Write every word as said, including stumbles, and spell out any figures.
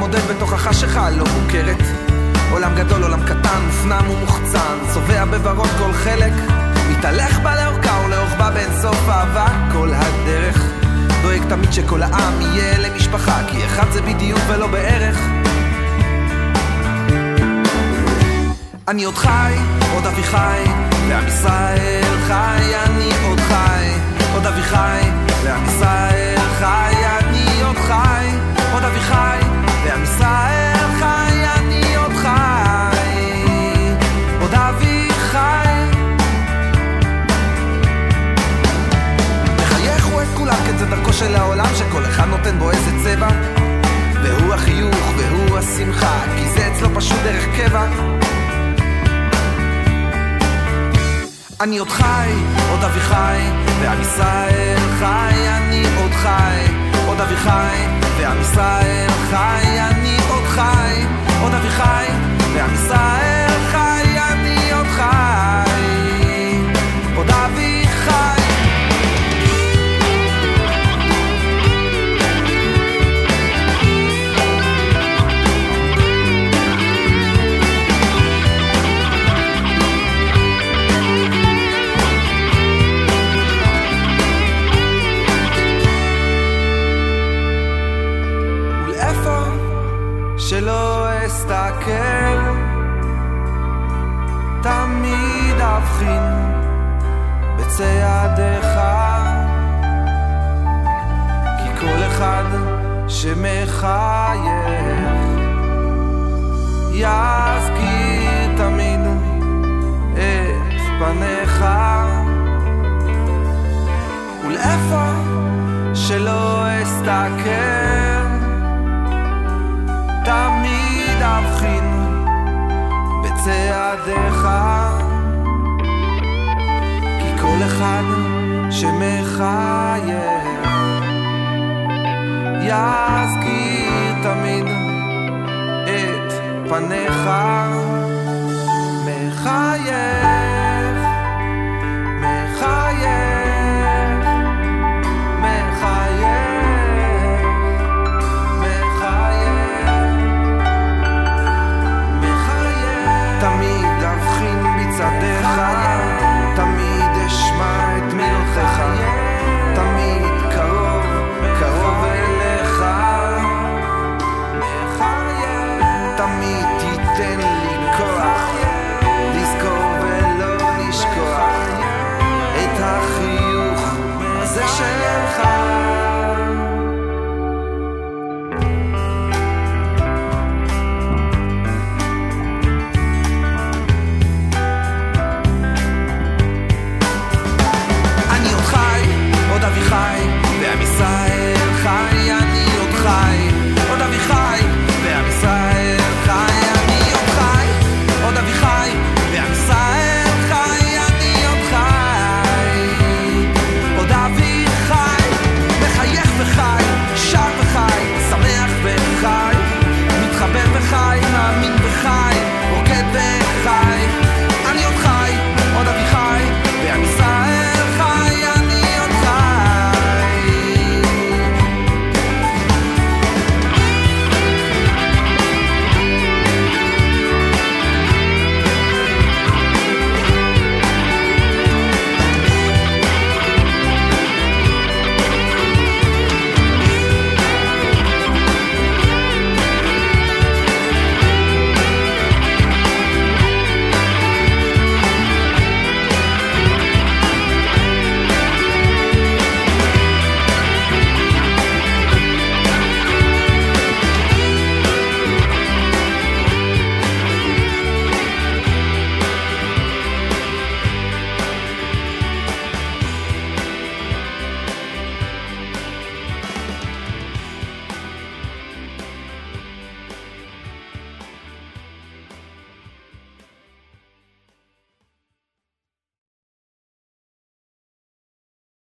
מתמודד בתוך החשיכה לא מוכרת. עולם גדול, עולם קטן, מופנם ומוחצן, צובע בברון כל חלק, מתהלך בה לאורכה ולאורך בה בין סוף אהבה כל הדרך. דואג תמיד שכל העם יהיה למשפחה, כי אחד זה בדיוק ולא בערך. אני עוד חי, עוד אבי חי, לעם ישראל חי, אני עוד חי, עוד אבי חי, לעם ישראל חי, אני עוד חי, עוד אבי חי, לעם ישראל חי, אני עוד חי, עוד אבי חי. מחייכו את כולם, כי זה דרכו של העולם, שכל אחד נותן בו איזה צבע, והוא החיוך והוא השמחה, כי זה אצלו פשוט דרך קבע. אני עוד חי, עוד אבי חי, ועם ישראל חי, אני עוד חי, עוד אבי חי, ועם ישראל חי, אני עוד חי, עוד אבי חי, ועם ישראל חי, אני עוד חי, עוד אבי חי. שלא אסתכל, תמיד אבחין בצעדיך, כי כל אחד שמחייך יזכיר תמיד את פניך, ולאיפה שלא אסתכל תמיד אבחין בצעדיך, כי כל אחד שמחייך יזכיר תמיד את פניך.